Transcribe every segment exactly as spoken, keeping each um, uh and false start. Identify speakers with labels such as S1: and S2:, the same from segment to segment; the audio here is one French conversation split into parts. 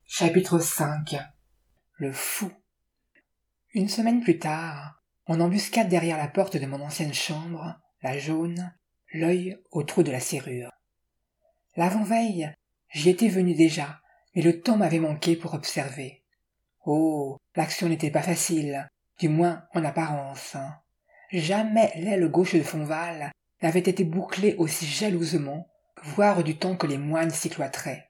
S1: Chapitre cinq. Le fou. Une semaine plus tard, en embuscade derrière la porte de mon ancienne chambre, la jaune, l'œil au trou de la serrure. L'avant-veille, j'y étais venu déjà, mais le temps m'avait manqué pour observer. Oh, l'action n'était pas facile, du moins en apparence. Jamais l'aile gauche de Fonval n'avait été bouclée aussi jalousement, voire du temps que les moines s'y cloîtraient.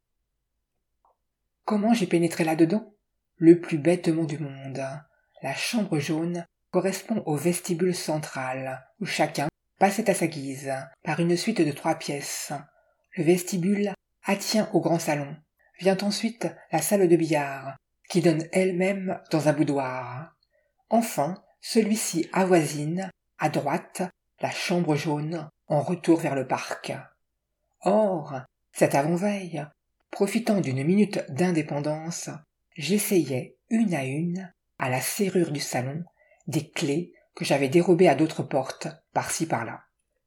S1: Comment j'ai pénétré là-dedans? Le plus bêtement du monde. La chambre jaune correspond au vestibule central, où chacun passait à sa guise, par une suite de trois pièces. Le vestibule attient au grand salon. Vient ensuite la salle de billard, qui donne elle-même dans un boudoir. Enfin, celui-ci avoisine, à droite, la chambre jaune, en retour vers le parc. Or, cette avant-veille, profitant d'une minute d'indépendance, j'essayais, une à une, à la serrure du salon, des clés que j'avais dérobées à d'autres portes, par-ci par-là.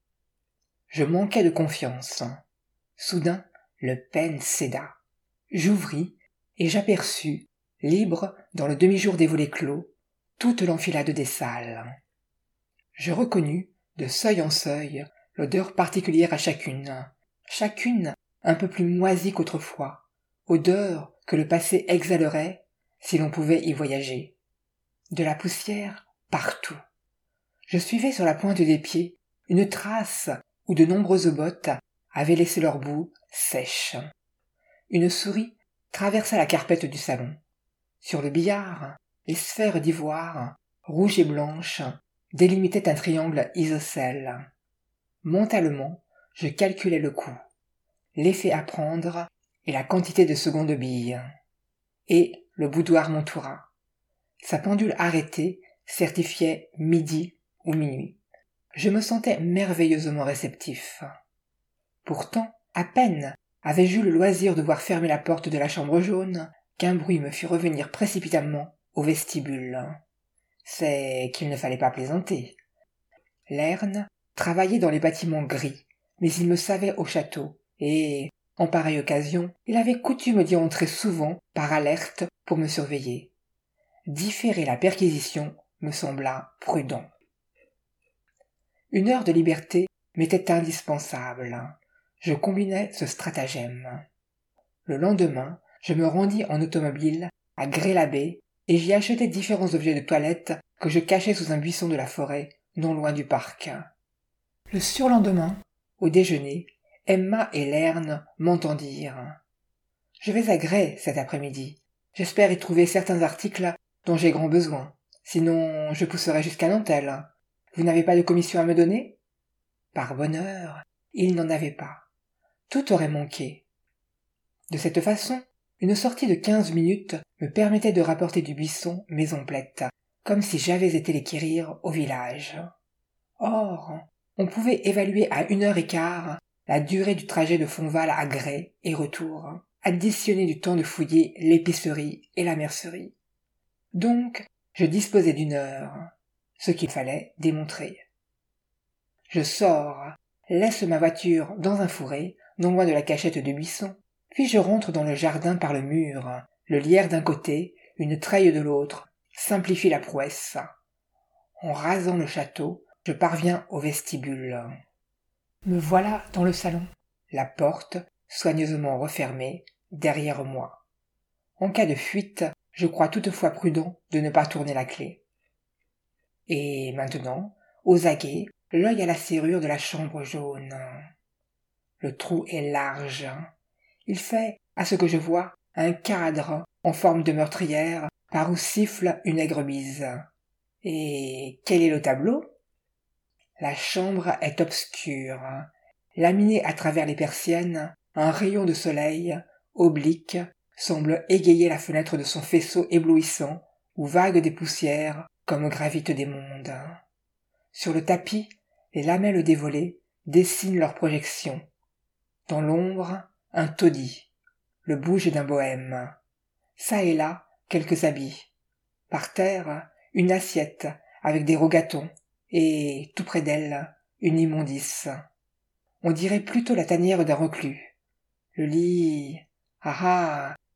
S1: Je manquais de confiance. Soudain, le pêne céda. J'ouvris, et j'aperçus, libre dans le demi-jour des volets clos, toute l'enfilade des salles. Je reconnus, de seuil en seuil, l'odeur particulière à chacune, chacune un peu plus moisie qu'autrefois, odeur que le passé exhalerait si l'on pouvait y voyager. De la poussière partout. Je suivais sur la pointe des pieds une trace où de nombreuses bottes avaient laissé leur boue sèche. Une souris traversa la carpette du salon. Sur le billard, les sphères d'ivoire, rouges et blanches, délimitaient un triangle isocèle. Mentalement, je calculais le coût, l'effet à prendre et la quantité de secondes billes. Et le boudoir m'entoura. Sa pendule arrêtée certifiait midi ou minuit. Je me sentais merveilleusement réceptif. Pourtant, à peine avais-je eu le loisir de voir fermer la porte de la chambre jaune qu'un bruit me fit revenir précipitamment au vestibule. C'est qu'il ne fallait pas plaisanter. Lerne travaillait dans les bâtiments gris, mais il me savait au château, et, en pareille occasion, il avait coutume d'y entrer souvent par alerte pour me surveiller. Différer la perquisition me sembla prudent. Une heure de liberté m'était indispensable. Je combinais ce stratagème. Le lendemain, je me rendis en automobile à Grès-l'Abbé et j'y achetai différents objets de toilette que je cachai sous un buisson de la forêt, non loin du parc. Le surlendemain, au déjeuner, Emma et Lerne m'entendirent. « Je vais à Grès cet après-midi. J'espère y trouver certains articles dont j'ai grand besoin. Sinon, je pousserai jusqu'à Nantel. Vous n'avez pas de commission à me donner ?» Par bonheur, il n'en avait pas. Tout aurait manqué. De cette façon, une sortie de quinze minutes me permettait de rapporter du buisson mes emplettes, comme si j'avais été les quérir au village. Or, on pouvait évaluer à une heure et quart la durée du trajet de Fonval à Grès et retour, additionner du temps de fouiller l'épicerie et la mercerie. Donc, je disposais d'une heure, ce qu'il fallait démontrer. Je sors, laisse ma voiture dans un fourré, non loin de la cachette de buisson, puis je rentre dans le jardin par le mur, le lierre d'un côté, une treille de l'autre, simplifie la prouesse. En rasant le château, je parviens au vestibule. Me voilà dans le salon, la porte, soigneusement refermée, derrière moi. En cas de fuite, je crois toutefois prudent de ne pas tourner la clé. Et maintenant, aux aguets, l'œil à la serrure de la chambre jaune. Le trou est large. Il fait, à ce que je vois, un cadre en forme de meurtrière par où siffle une aigre-bise. Et quel est le tableau? La chambre est obscure. Laminé à travers les persiennes, un rayon de soleil, oblique, semble égayer la fenêtre de son faisceau éblouissant, où vaguent des poussières comme gravitent des mondes. Sur le tapis, les lamelles des volets dessinent leurs projections. Dans l'ombre, un taudis, le bouge d'un bohème. Ça et là, quelques habits. Par terre, une assiette avec des rogatons, et, tout près d'elle, une immondice. On dirait plutôt la tanière d'un reclus. Le lit... Ah ah,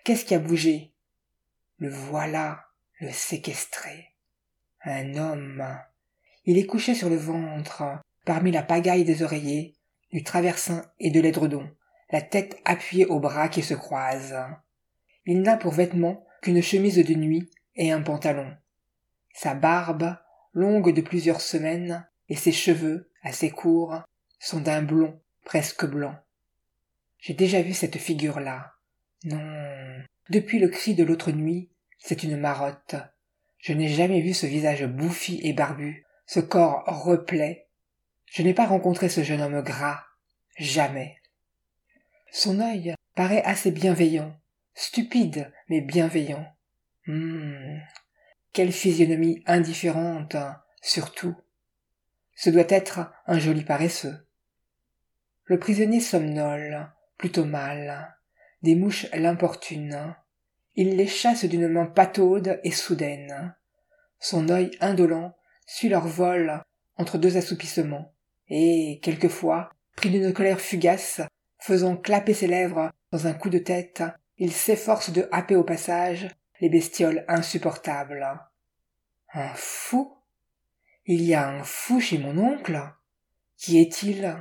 S1: Qu'est-ce qui a bougé? Le voilà, le séquestré. Un homme. Il est couché sur le ventre, parmi la pagaille des oreillers, du traversin et de l'édredon, la tête appuyée aux bras qui se croisent. Il n'a pour vêtement qu'une chemise de nuit et un pantalon. Sa barbe, longue de plusieurs semaines, et ses cheveux, assez courts, sont d'un blond presque blanc. J'ai déjà vu cette figure-là. Non, depuis le cri de l'autre nuit, c'est une marotte. Je n'ai jamais vu ce visage bouffi et barbu, ce corps replet. Je n'ai pas rencontré ce jeune homme gras. Jamais. Son œil paraît assez bienveillant, stupide mais bienveillant. Hum, quelle physionomie indifférente, surtout. Ce doit être un joli paresseux. Le prisonnier somnole, plutôt mal. Des mouches l'importunent. Il les chasse d'une main pataude et soudaine. Son œil indolent suit leur vol entre deux assoupissements, et, quelquefois, pris d'une colère fugace, faisant clapper ses lèvres dans un coup de tête, il s'efforce de happer au passage les bestioles insupportables. Un fou? Il y a un fou chez mon oncle? Qui est-il?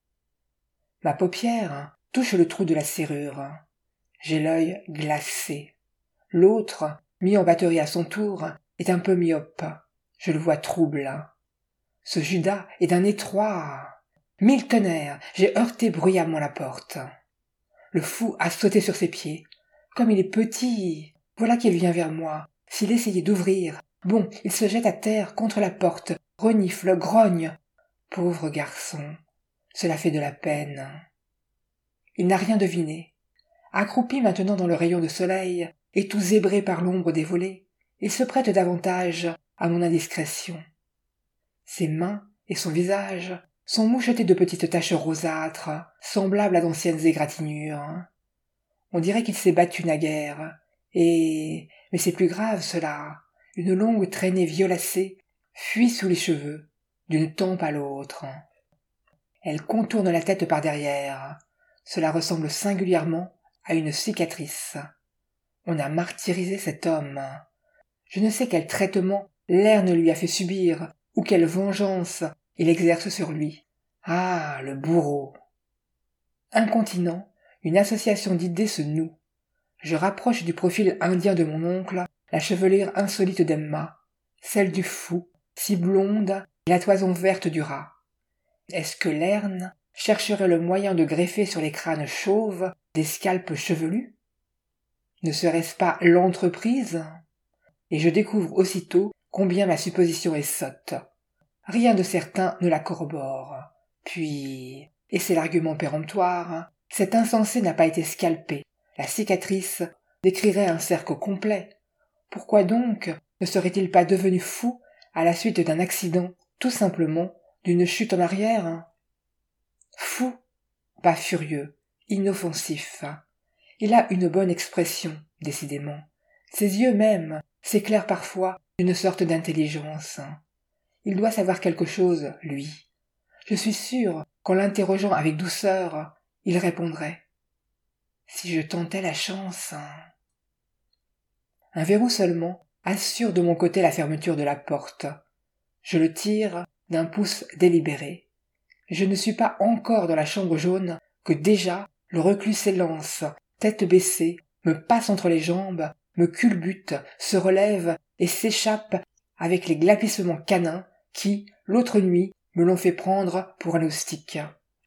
S1: Ma paupière touche le trou de la serrure. J'ai l'œil glacé. L'autre, mis en batterie à son tour, est un peu myope. Je le vois trouble. Ce Judas est d'un étroit. Mille tonnerres, j'ai heurté bruyamment la porte. Le fou a sauté sur ses pieds. Comme il est petit, voilà qu'il vient vers moi. S'il essayait d'ouvrir, bon, il se jette à terre contre la porte, renifle, grogne. Pauvre garçon, cela fait de la peine. Il n'a rien deviné. Accroupi maintenant dans le rayon de soleil, et tout zébré par l'ombre des volets, il se prête davantage à mon indiscrétion. Ses mains et son visage sont mouchetés de petites taches rosâtres, semblables à d'anciennes égratignures. On dirait qu'il s'est battu naguère, et, mais c'est plus grave cela, une longue traînée violacée fuit sous les cheveux, d'une tempe à l'autre. Elle contourne la tête par derrière. Cela ressemble singulièrement à une cicatrice. On a martyrisé cet homme. Je ne sais quel traitement Lerne lui a fait subir, ou quelle vengeance il exerce sur lui. Ah, le bourreau! Incontinent, une association d'idées se noue. Je rapproche du profil indien de mon oncle la chevelure insolite d'Emma, celle du fou, si blonde, et la toison verte du rat. Est-ce que Lerne chercherait le moyen de greffer sur les crânes chauves des scalpes chevelus? Ne serait-ce pas l'entreprise? Et je découvre aussitôt combien ma supposition est sotte. Rien de certain ne la corrobore. Puis, et c'est l'argument péremptoire, cet insensé n'a pas été scalpé. La cicatrice décrirait un cercle complet. Pourquoi donc ne serait-il pas devenu fou à la suite d'un accident, tout simplement d'une chute en arrière? Fou, pas furieux, inoffensif. Il a une bonne expression, décidément. Ses yeux même s'éclairent parfois d'une sorte d'intelligence. Il doit savoir quelque chose, lui. Je suis sûre qu'en l'interrogeant avec douceur, il répondrait. Si je tentais la chance. Un verrou seulement assure de mon côté la fermeture de la porte. Je le tire d'un pouce délibéré. Je ne suis pas encore dans la chambre jaune que déjà le reclus s'élance, tête baissée, me passe entre les jambes, me culbute, se relève et s'échappe avec les glapissements canins qui, l'autre nuit, me l'ont fait prendre pour un oustique.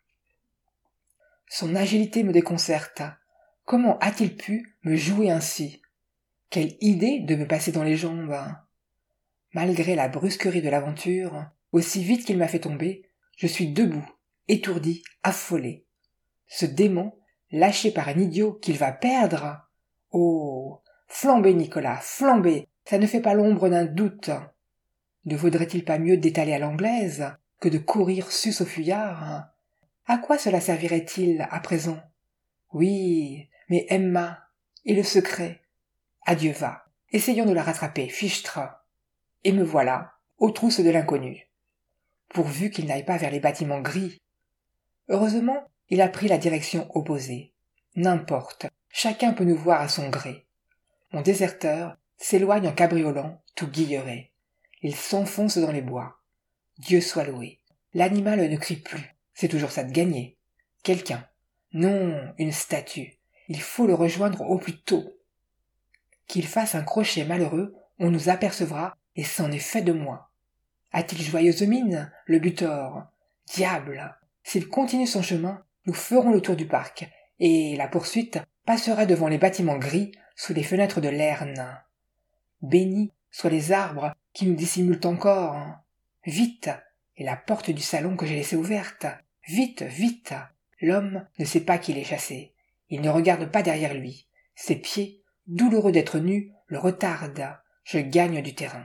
S1: Son agilité me déconcerte. Comment a-t-il pu me jouer ainsi? Quelle idée de me passer dans les jambes! Malgré la brusquerie de l'aventure, aussi vite qu'il m'a fait tomber, je suis debout, étourdi, affolé. Ce démon, lâché par un idiot qu'il va perdre. Oh, flambez, Nicolas, flambez, ça ne fait pas l'ombre d'un doute. Ne vaudrait-il pas mieux d'étaler à l'anglaise que de courir sus au fuyard? À quoi cela servirait-il à présent? Oui, mais Emma, et le secret? Adieu va, essayons de la rattraper, fichtre. Et me voilà, aux trousses de l'inconnu. Pourvu qu'il n'aille pas vers les bâtiments gris. Heureusement, il a pris la direction opposée. N'importe, Chacun peut nous voir à son gré. Mon déserteur s'éloigne en cabriolant, tout guilleret. Il s'enfonce dans les bois. Dieu soit loué. L'animal ne crie plus. C'est toujours ça de gagner. Quelqu'un. Non, une statue. Il faut le rejoindre au plus tôt. Qu'il fasse un crochet malheureux, on nous apercevra, et c'en est fait de moins. A-t-il joyeuse mine, le butor? Diable! S'il continue son chemin, nous ferons le tour du parc, et la poursuite passera devant les bâtiments gris sous les fenêtres de Lerne. Bénis soient les arbres qui nous dissimulent encore. Vite! Et la porte du salon que j'ai laissée ouverte. Vite, vite! L'homme ne sait pas qu'il est chassé. Il ne regarde pas derrière lui. Ses pieds, douloureux d'être nus, le retardent. Je gagne du terrain.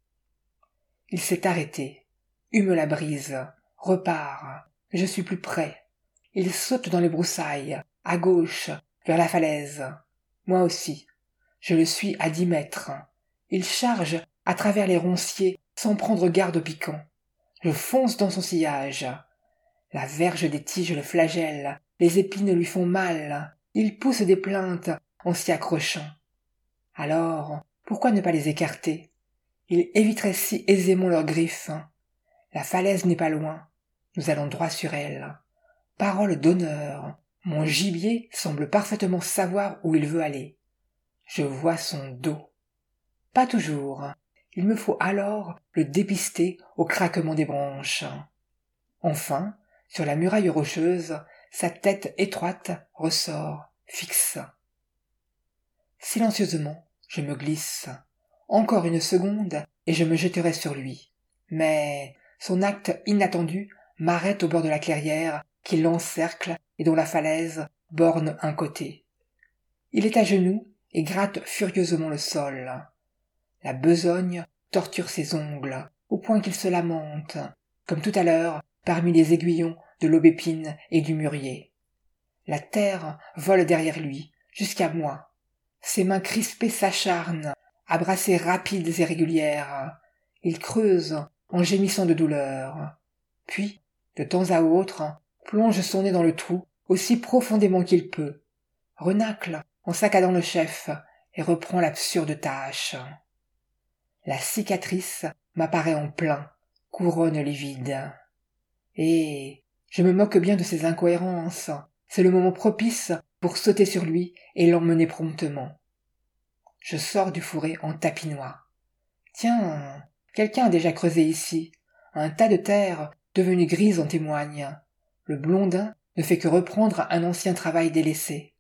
S1: Il s'est arrêté, hume la brise, repart. Je suis plus près. Il saute dans les broussailles, à gauche, vers la falaise. Moi aussi. Je le suis à dix mètres. Il charge à travers les ronciers sans prendre garde au piquant. Je fonce dans son sillage. La verge des tiges le flagelle, les épines lui font mal. Il pousse des plaintes en s'y accrochant. Alors, pourquoi ne pas les écarter? Il éviterait si aisément leurs griffes. La falaise n'est pas loin. Nous allons droit sur elle. Parole d'honneur. Mon gibier semble parfaitement savoir où il veut aller. Je vois son dos. Pas toujours. Il me faut alors le dépister au craquement des branches. Enfin, sur la muraille rocheuse, sa tête étroite ressort, fixe. Silencieusement, je me glisse. Encore une seconde, et je me jeterai sur lui. Mais son acte inattendu m'arrête au bord de la clairière qui l'encercle et dont la falaise borne un côté. Il est à genoux et gratte furieusement le sol. La besogne torture ses ongles, au point qu'il se lamente, comme tout à l'heure, parmi les aiguillons de l'aubépine et du mûrier. La terre vole derrière lui, jusqu'à moi. Ses mains crispées s'acharnent, à brassées rapides et régulières. Il creuse en gémissant de douleur. Puis, de temps à autre, plonge son nez dans le trou aussi profondément qu'il peut, renacle en saccadant le chef et reprend l'absurde tâche. La cicatrice m'apparaît en plein, couronne livide. Et je me moque bien de ses incohérences. C'est le moment propice pour sauter sur lui et l'emmener promptement. Je sors du fourré en tapinois. Tiens, quelqu'un a déjà creusé ici. Un tas de terre devenue grise en témoigne. Le blondin ne fait que reprendre un ancien travail délaissé.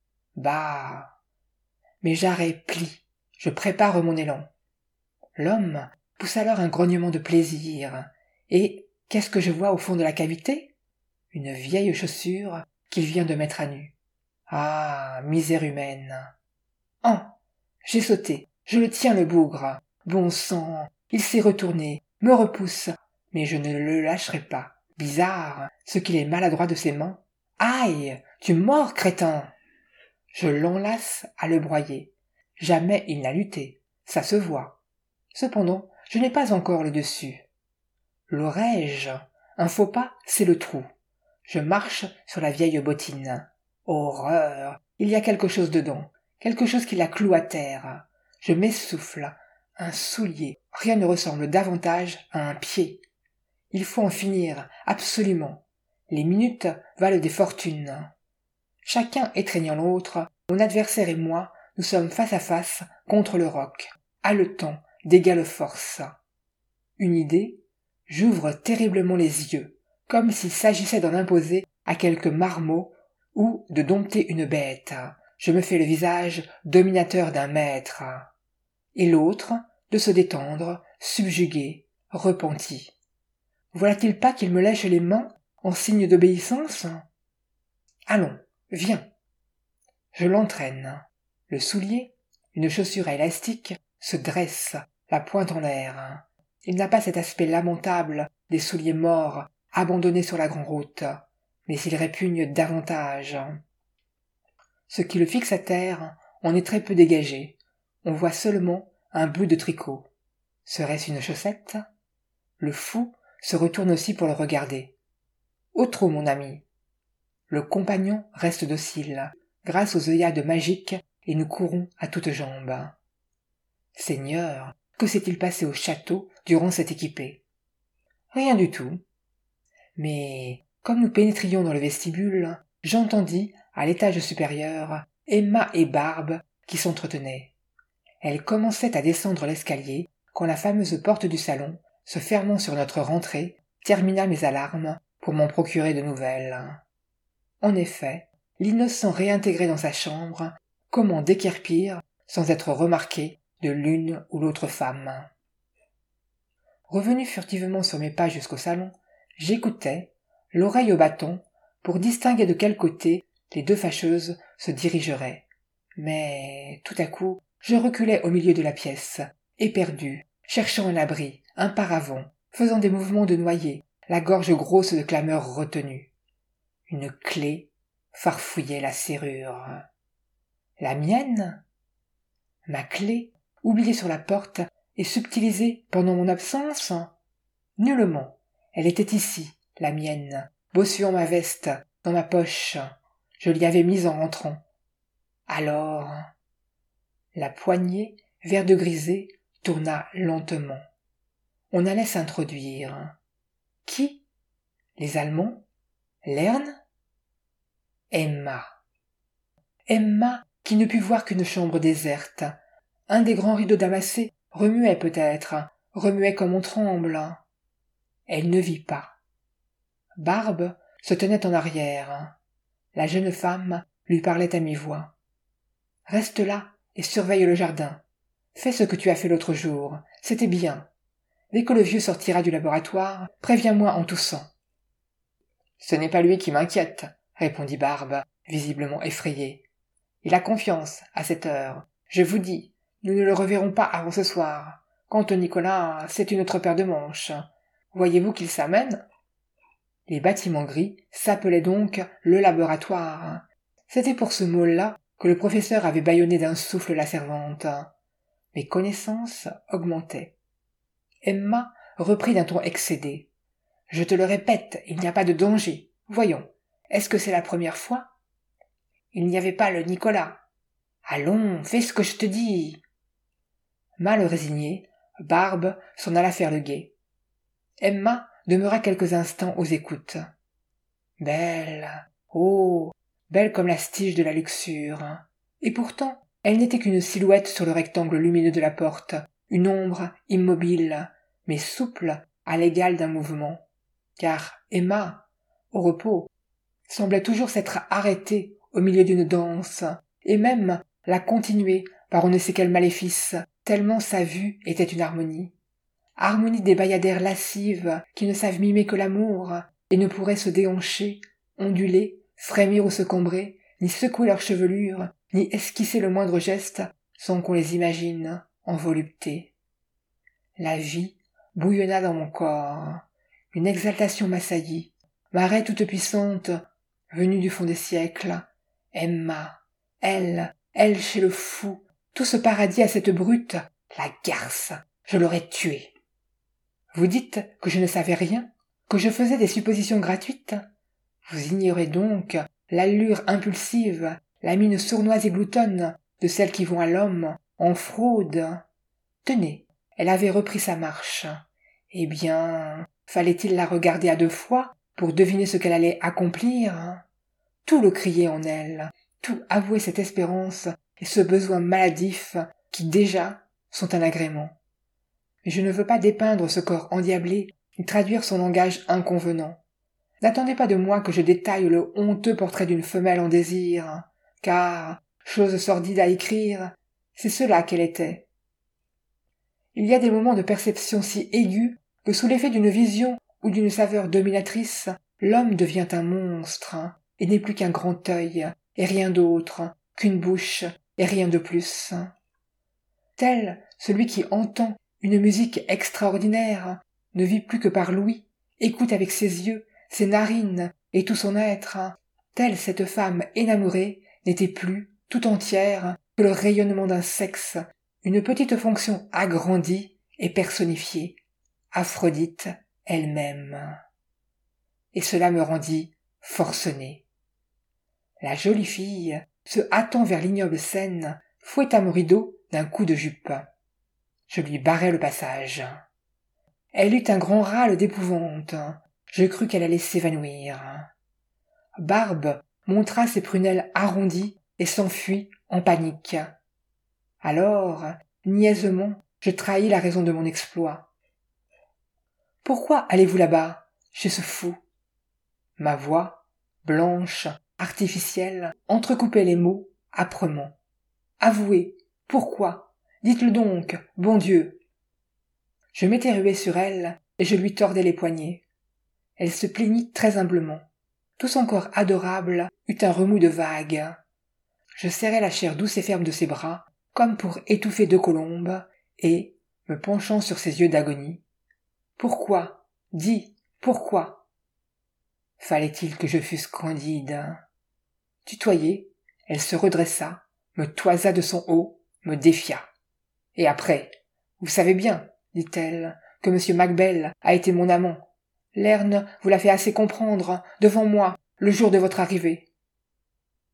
S1: Bah! Mes jarrets plient. Je prépare mon élan. L'homme pousse alors un grognement de plaisir. Et qu'est-ce que je vois au fond de la cavité? Une vieille chaussure qu'il vient de mettre à nu. Ah, misère humaine! Ah! J'ai sauté. Je le tiens, le bougre. Bon sang! Il s'est retourné, me repousse, mais je ne le lâcherai pas. Bizarre, ce qu'il est maladroit de ses mains. Aïe! Tu mords, crétin! Je l'enlace à le broyer. Jamais il n'a lutté. Ça se voit. Cependant, je n'ai pas encore le dessus. L'aurais-je? Un faux pas, c'est le trou. Je marche sur la vieille bottine. Horreur! Il y a quelque chose dedans. Quelque chose qui la cloue à terre. Je m'essouffle. Un soulier. Rien ne ressemble davantage à un pied. Il faut en finir, absolument. Les minutes valent des fortunes. Chacun étreignant l'autre, mon adversaire et moi, nous sommes face à face contre le roc, haletant d'égale force. Une idée, j'ouvre terriblement les yeux, comme s'il s'agissait d'en imposer à quelque marmot ou de dompter une bête. Je me fais le visage dominateur d'un maître. Et l'autre, de se détendre, subjugué, repenti. Voilà-t-il pas qu'il me lèche les mains en signe d'obéissance? Allons, viens. Je l'entraîne. Le soulier, une chaussure à élastique, se dresse, la pointe en l'air. Il n'a pas cet aspect lamentable des souliers morts, abandonnés sur la grande route, mais il répugne davantage. Ce qui le fixe à terre en est très peu dégagé. On voit seulement un bout de tricot. Serait-ce une chaussette? Le fou se retourne aussi pour le regarder. Au trot, mon ami. Le compagnon reste docile, grâce aux œillades magiques, et nous courons à toutes jambes. Seigneur, que s'est-il passé au château durant cette équipée? Rien du tout. Mais, comme nous pénétrions dans le vestibule, j'entendis, à l'étage supérieur, Emma et Barbe qui s'entretenaient. Elles commençaient à descendre l'escalier quand la fameuse porte du salon, se fermant sur notre rentrée, termina mes alarmes pour m'en procurer de nouvelles. En effet, l'innocent réintégré dans sa chambre, comment déguerpir sans être remarqué de l'une ou l'autre femme. Revenu furtivement sur mes pas jusqu'au salon, j'écoutais, l'oreille au bâton, pour distinguer de quel côté les deux fâcheuses se dirigeraient. Mais, tout à coup, je reculai au milieu de la pièce, éperdu, cherchant un abri, un paravent, faisant des mouvements de noyé, la gorge grosse de clameurs retenues. Une clé farfouillait la serrure. La mienne? Ma clé, oubliée sur la porte et subtilisée pendant mon absence? Nullement. Elle était ici, la mienne, bossuant ma veste, dans ma poche. Je l'y avais mise en rentrant. Alors, la poignée, vert de grisé, tourna lentement. On allait s'introduire. Qui? Les Allemands? Lerne? Emma. Emma, qui ne put voir qu'une chambre déserte. Un des grands rideaux damassés remuait peut-être, remuait comme on tremble. Elle ne vit pas. Barbe se tenait en arrière. La jeune femme lui parlait à mi-voix. « Reste là et surveille le jardin. Fais ce que tu as fait l'autre jour, c'était bien. Dès que le vieux sortira du laboratoire, préviens-moi en toussant. »« Ce n'est pas lui qui m'inquiète, » répondit Barbe, visiblement effrayée. « Il a confiance, à cette heure. Je vous dis, nous ne le reverrons pas avant ce soir. Quant au Nicolas, c'est une autre paire de manches. Voyez-vous qu'il s'amène ?» Les bâtiments gris s'appelaient donc le laboratoire. C'était pour ce mot-là que le professeur avait bâillonné d'un souffle la servante. Mes connaissances augmentaient. Emma reprit d'un ton excédé. « Je te le répète, il n'y a pas de danger. Voyons, est-ce que c'est la première fois ? Il n'y avait pas le Nicolas. Allons, fais ce que je te dis. » Mal résignée, Barbe s'en alla faire le guet. Emma demeura quelques instants aux écoutes. Belle, oh, belle comme la stige de la luxure. Et pourtant, elle n'était qu'une silhouette sur le rectangle lumineux de la porte, une ombre immobile, mais souple à l'égal d'un mouvement. Car Emma, au repos, semblait toujours s'être arrêtée au milieu d'une danse, et même la continuer par on ne sait quel maléfice, tellement sa vue était une harmonie. Harmonie des bayadères lascives qui ne savent mimer que l'amour, et ne pourraient se déhancher, onduler, frémir ou se combrer, ni secouer leur chevelure, ni esquisser le moindre geste, sans qu'on les imagine en volupté. La vie bouillonna dans mon corps, une exaltation m'assaillit, marée toute puissante, venue du fond des siècles. Emma, elle, elle chez le fou, tout ce paradis à cette brute, la garce, je l'aurais tuée. Vous dites que je ne savais rien, que je faisais des suppositions gratuites? Vous ignorez donc l'allure impulsive, la mine sournoise et gloutonne de celles qui vont à l'homme en fraude. Tenez, elle avait repris sa marche. Eh bien, fallait-il la regarder à deux fois pour deviner ce qu'elle allait accomplir? Tout le criait en elle, tout avouait cette espérance et ce besoin maladif qui déjà sont un agrément. Mais je ne veux pas dépeindre ce corps endiablé ni traduire son langage inconvenant. N'attendez pas de moi que je détaille le honteux portrait d'une femelle en désir, car, chose sordide à écrire, c'est cela qu'elle était. Il y a des moments de perception si aigus que sous l'effet d'une vision ou d'une saveur dominatrice, l'homme devient un monstre, et n'est plus qu'un grand œil, et rien d'autre, qu'une bouche, et rien de plus. Tel celui qui entend une musique extraordinaire, ne vit plus que par l'ouïe, écoute avec ses yeux, ses narines et tout son être, telle cette femme énamourée n'était plus, tout entière, que le rayonnement d'un sexe, une petite fonction agrandie et personnifiée, Aphrodite elle-même. Et cela me rendit forcené. La jolie fille se hâtant vers l'ignoble scène, fouetta mon rideau d'un coup de jupe. Je lui barrai le passage. Elle eut un grand râle d'épouvante. Je crus qu'elle allait s'évanouir. Barbe montra ses prunelles arrondies et s'enfuit en panique. Alors, niaisement, je trahis la raison de mon exploit. « Pourquoi allez-vous là-bas, chez ce fou ?» Ma voix, blanche, artificielle, entrecoupait les mots âprement. « Avouez, pourquoi ? Dites-le donc, bon Dieu !» Je m'étais rué sur elle et je lui tordais les poignets. Elle se plaignit très humblement. Tout son corps adorable eut un remous de vague. Je serrai la chair douce et ferme de ses bras, comme pour étouffer deux colombes, et, me penchant sur ses yeux d'agonie, « Pourquoi ? Dis, pourquoi ?» Fallait-il que je fusse candide ? Tutoyée, elle se redressa, me toisa de son haut, me défia. « Et après, vous savez bien, dit-elle, que M. Mac-Bell a été mon amant. Lerne vous l'a fait assez comprendre, devant moi, le jour de votre arrivée. »« Mac-Bell ?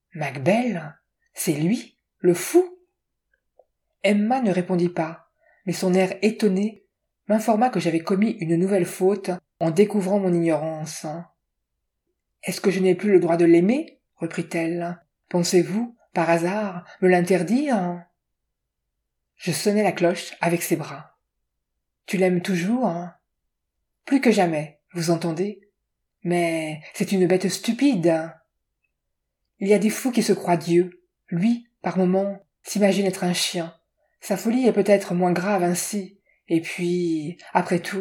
S1: C'est lui, le fou ?» Emma ne répondit pas, mais son air étonné m'informa que j'avais commis une nouvelle faute en découvrant mon ignorance. « Est-ce que je n'ai plus le droit de l'aimer ?» reprit-elle. « Pensez-vous, par hasard, me l'interdire ?» Je sonnai la cloche avec ses bras. « Tu l'aimes toujours ?»« Plus que jamais, vous entendez ? Mais c'est une bête stupide. Il y a des fous qui se croient Dieu. Lui, par moments, s'imagine être un chien. Sa folie est peut-être moins grave ainsi. Et puis, après tout... »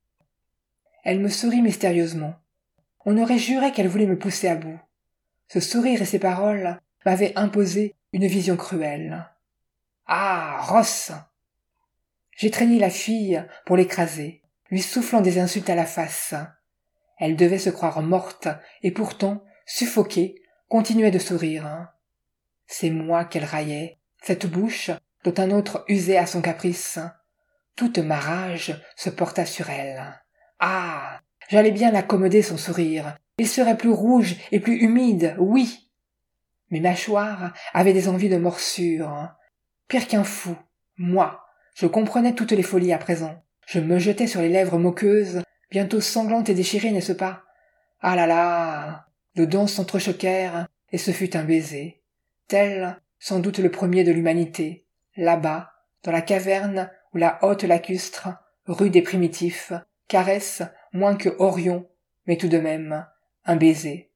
S1: Elle me sourit mystérieusement. On aurait juré qu'elle voulait me pousser à bout. Ce sourire et ces paroles m'avaient imposé une vision cruelle. « Ah, Ross !» J'étreignis la fille pour l'écraser, lui soufflant des insultes à la face. Elle devait se croire morte, et pourtant, suffoquée, continuait de sourire. C'est moi qu'elle raillait, cette bouche dont un autre usait à son caprice. Toute ma rage se porta sur elle. Ah, j'allais bien l'accommoder son sourire. Il serait plus rouge et plus humide, oui. Mes mâchoires avaient des envies de morsure. Pire qu'un fou, moi, je comprenais toutes les folies à présent. Je me jetais sur les lèvres moqueuses, bientôt sanglantes et déchirées, n'est-ce pas? Ah là là! Nos dents s'entrechoquèrent, et ce fut un baiser. Tel, sans doute le premier de l'humanité, là-bas, dans la caverne où la haute lacustre, rue des Primitifs, caresse moins que Orion, mais tout de même, un baiser.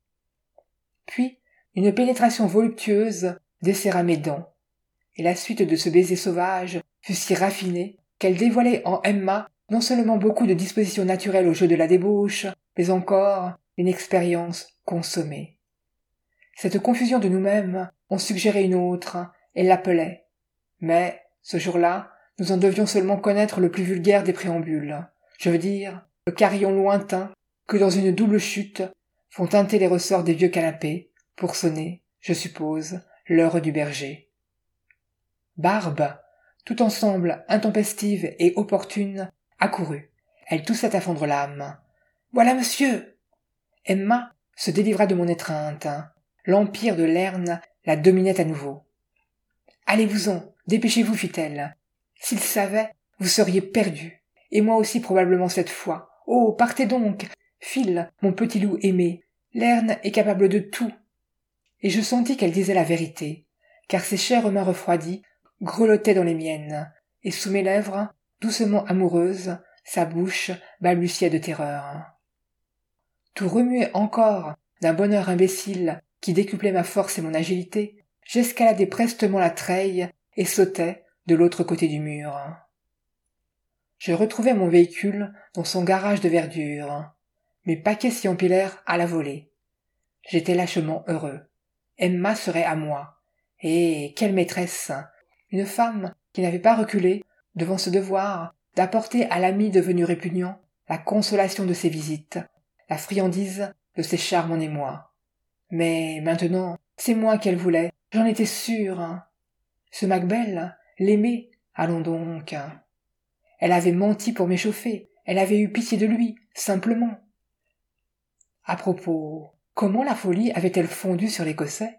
S1: Puis, une pénétration voluptueuse desserra mes dents, et la suite de ce baiser sauvage fut si raffinée qu'elle dévoilait en Emma non seulement beaucoup de dispositions naturelles au jeu de la débauche, mais encore une expérience consommée. Cette confusion de nous-mêmes en suggérait une autre, et l'appelait. Mais, ce jour-là, nous en devions seulement connaître le plus vulgaire des préambules. Je veux dire, le carillon lointain que dans une double chute font teinter les ressorts des vieux canapés pour sonner, je suppose, l'heure du berger. Barbe, tout ensemble intempestive et opportune, accourut. Elle toussait à fondre l'âme. « Voilà monsieur !» Emma se délivra de mon étreinte. L'empire de Lerne la dominait à nouveau. « Allez-vous-en, dépêchez-vous, fit-elle. S'il savait, vous seriez perdu. Et moi aussi probablement cette fois. Oh, partez donc, file, mon petit loup aimé. Lerne est capable de tout. » Et je sentis qu'elle disait la vérité, car ses chères mains refroidies grelottaient dans les miennes, et sous mes lèvres, doucement amoureuses, sa bouche balbutiait de terreur. Tout remué encore d'un bonheur imbécile qui décuplait ma force et mon agilité, j'escaladai prestement la treille et sautai de l'autre côté du mur. Je retrouvai mon véhicule dans son garage de verdure. Mes paquets s'y empilèrent à la volée. J'étais lâchement heureux. Emma serait à moi. Et quelle maîtresse! Une femme qui n'avait pas reculé devant ce devoir d'apporter à l'ami devenu répugnant la consolation de ses visites, la friandise de ses charmes en émoi. Mais maintenant, c'est moi qu'elle voulait, j'en étais sûre. Ce Mac-Bell, l'aimait, allons donc. Elle avait menti pour m'échauffer, elle avait eu pitié de lui, simplement. À propos, comment la folie avait-elle fondu sur l'Écossais?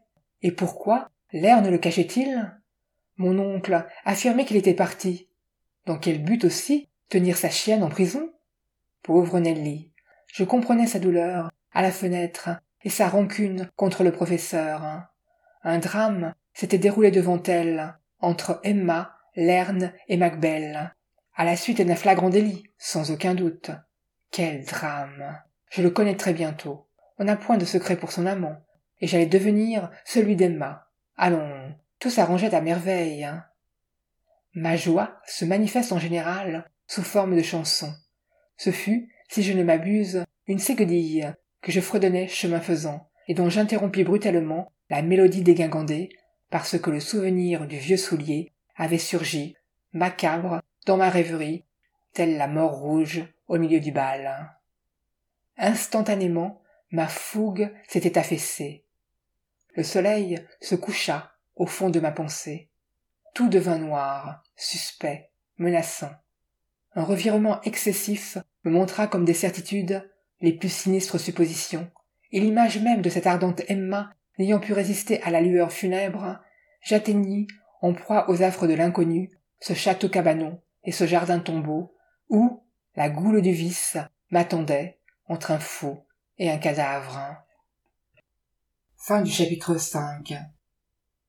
S1: Et pourquoi l'air ne le cachait-il? Mon oncle affirmait qu'il était parti. Dans quel but aussi? Tenir sa chienne en prison? Pauvre Nelly. Je comprenais sa douleur à la fenêtre et sa rancune contre le professeur. Un drame s'était déroulé devant elle, entre Emma, Lerne et Macbelle, à la suite d'un flagrant délit, sans aucun doute. Quel drame! Je le connaîtrais bientôt. On n'a point de secret pour son amant, et j'allais devenir celui d'Emma. Allons, tout s'arrangeait à merveille. Ma joie se manifeste en général sous forme de chanson. Ce fut, si je ne m'abuse, une séquedille que je fredonnais chemin faisant, et dont j'interrompis brutalement la mélodie dégingandée, parce que le souvenir du vieux soulier avait surgi, macabre, dans ma rêverie, telle la mort rouge au milieu du bal. Instantanément, ma fougue s'était affaissée. Le soleil se coucha au fond de ma pensée. Tout devint noir, suspect, menaçant. Un revirement excessif me montra comme des certitudes les plus sinistres suppositions, et l'image même de cette ardente Emma n'ayant pu résister à la lueur funèbre, j'atteignis, en proie aux affres de l'inconnu, ce château-cabanon et ce jardin-tombeau, où la goule du vice m'attendait entre un fou et un cadavre. Fin du chapitre cinq.